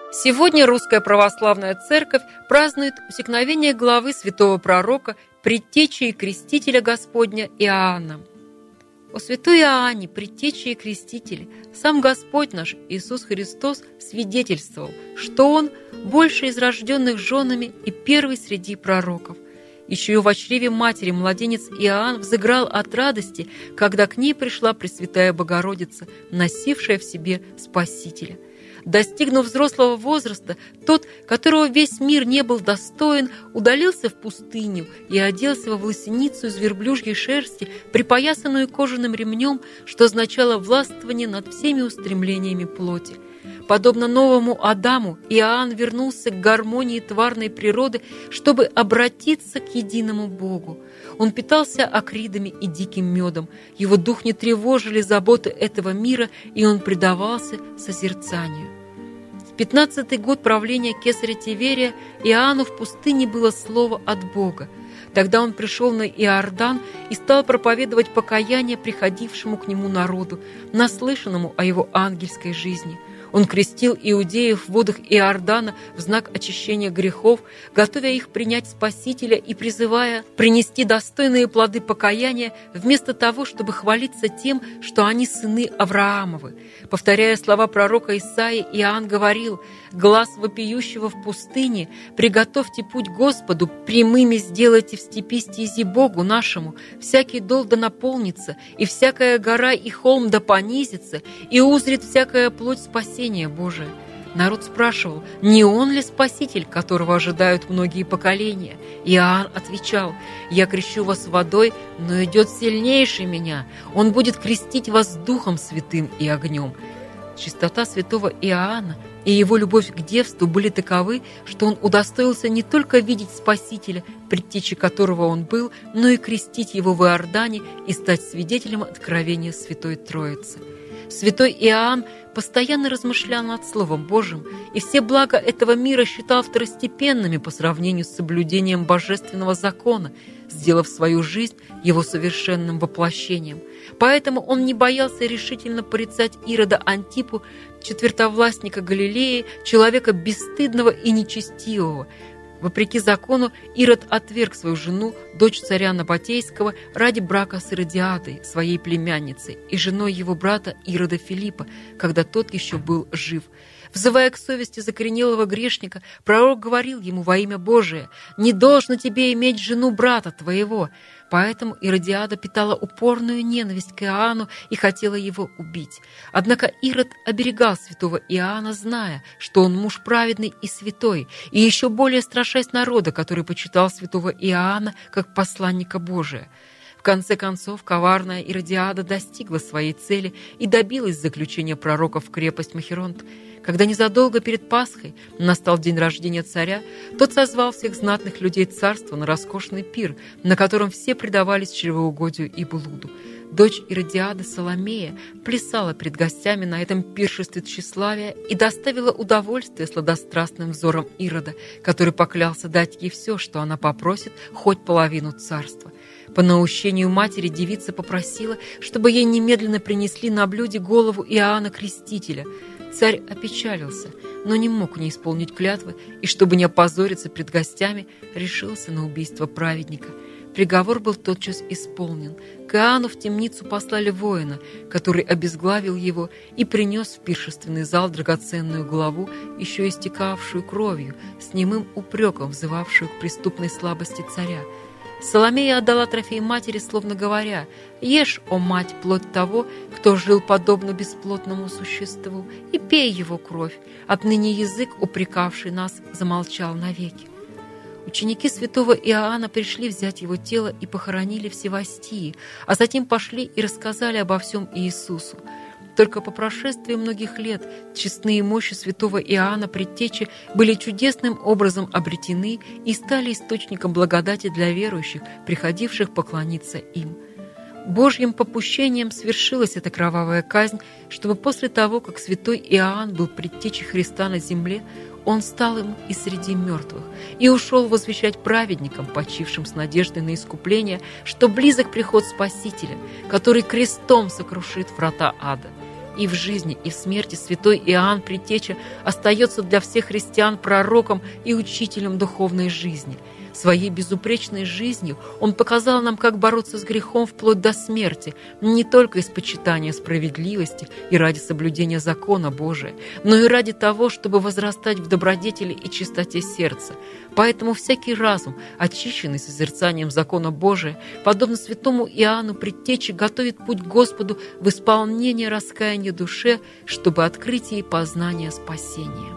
Сегодня Русская Православная Церковь празднует усекновение главы святого пророка, предтечи и крестителя Господня Иоанна. О святой Иоанне, предтече и крестителе, сам Господь наш Иисус Христос свидетельствовал, что Он больше из рожденных женами и первый среди пророков. Еще и в чреве матери младенец Иоанн взыграл от радости, когда к ней пришла Пресвятая Богородица, носившая в себе Спасителя. Достигнув взрослого возраста, тот, которого весь мир не был достоин, удалился в пустыню и оделся во власеницу из верблюжьей шерсти, припоясанную кожаным ремнем, что означало властвование над всеми устремлениями плоти. Подобно новому Адаму, Иоанн вернулся к гармонии тварной природы, чтобы обратиться к единому Богу. Он питался акридами и диким медом. Его дух не тревожили заботы этого мира, и он предавался созерцанию. В 15-й год правления кесаря Тиверия Иоанну в пустыне было слово от Бога. Тогда он пришел на Иордан и стал проповедовать покаяние приходившему к нему народу, наслышанному о его ангельской жизни. Он крестил иудеев в водах Иордана в знак очищения грехов, готовя их принять Спасителя и призывая принести достойные плоды покаяния, вместо того, чтобы хвалиться тем, что они сыны Авраамовы. Повторяя слова пророка Исаии, Иоанн говорил: «Глас вопиющего в пустыне, приготовьте путь Господу, прямыми сделайте в степи стези Богу нашему, всякий дол да наполнится, и всякая гора и холм да понизится, и узрит всякая плоть спасения Божие». Народ спрашивал, не он ли Спаситель, которого ожидают многие поколения? Иоанн отвечал: «Я крещу вас водой, но идет сильнейший меня. Он будет крестить вас Духом Святым и огнем». Чистота святого Иоанна и его любовь к девству были таковы, что он удостоился не только видеть Спасителя, предтечей которого он был, но и крестить его в Иордане и стать свидетелем откровения Святой Троицы. Святой Иоанн постоянно размышлял над Словом Божьим и все блага этого мира считал второстепенными по сравнению с соблюдением божественного закона, сделав свою жизнь его совершенным воплощением. Поэтому он не боялся решительно порицать Ирода Антипу, четвертовластника Галилеи, человека бесстыдного и нечестивого. Вопреки закону, Ирод отверг свою жену, дочь царя Набатейского, ради брака с Иродиадой, своей племянницей, и женой его брата Ирода Филиппа, когда тот еще был жив. Взывая к совести закоренелого грешника, пророк говорил ему во имя Божие: «Не должно тебе иметь жену брата твоего». Поэтому Иродиада питала упорную ненависть к Иоанну и хотела его убить. Однако Ирод оберегал святого Иоанна, зная, что он муж праведный и святой, и еще более страшась народа, который почитал святого Иоанна как посланника Божия. В конце концов, коварная Иродиада достигла своей цели и добилась заключения пророка в крепость Махеронт. Когда незадолго перед Пасхой настал день рождения царя, тот созвал всех знатных людей царства на роскошный пир, на котором все предавались чревоугодию и блуду. Дочь Иродиады Соломея плясала пред гостями на этом пиршестве тщеславия и доставила удовольствие сладострастным взором Ирода, который поклялся дать ей все, что она попросит, хоть половину царства. По наущению матери девица попросила, чтобы ей немедленно принесли на блюде голову Иоанна Крестителя. Царь опечалился, но не мог не исполнить клятвы, и, чтобы не опозориться пред гостями, решился на убийство праведника. Приговор был тотчас исполнен. К Иоанну в темницу послали воина, который обезглавил его и принес в пиршественный зал драгоценную главу, еще истекавшую кровью, с немым упреком взывавшую к преступной слабости царя. Соломея отдала трофей матери, словно говоря: «Ешь, о мать, плоть того, кто жил подобно бесплотному существу, и пей его кровь. Отныне язык, упрекавший нас, замолчал навеки». Ученики святого Иоанна пришли взять его тело и похоронили в Севастии, а затем пошли и рассказали обо всем Иисусу. Только по прошествии многих лет честные мощи святого Иоанна Предтечи были чудесным образом обретены и стали источником благодати для верующих, приходивших поклониться им. Божьим попущением свершилась эта кровавая казнь, чтобы после того, как святой Иоанн был предтечей Христа на земле, он стал им и среди мертвых, и ушел возвещать праведникам, почившим с надеждой на искупление, что близок приход Спасителя, который крестом сокрушит врата ада. И в жизни, и в смерти святой Иоанн Предтеча остается для всех христиан пророком и учителем духовной жизни. Своей безупречной жизнью он показал нам, как бороться с грехом вплоть до смерти, не только из почитания справедливости и ради соблюдения закона Божия, но и ради того, чтобы возрастать в добродетели и чистоте сердца. Поэтому всякий разум, очищенный созерцанием закона Божия, подобно святому Иоанну Предтече, готовит путь к Господу в исполнение раскаяния душе, чтобы открыть ей познание спасения.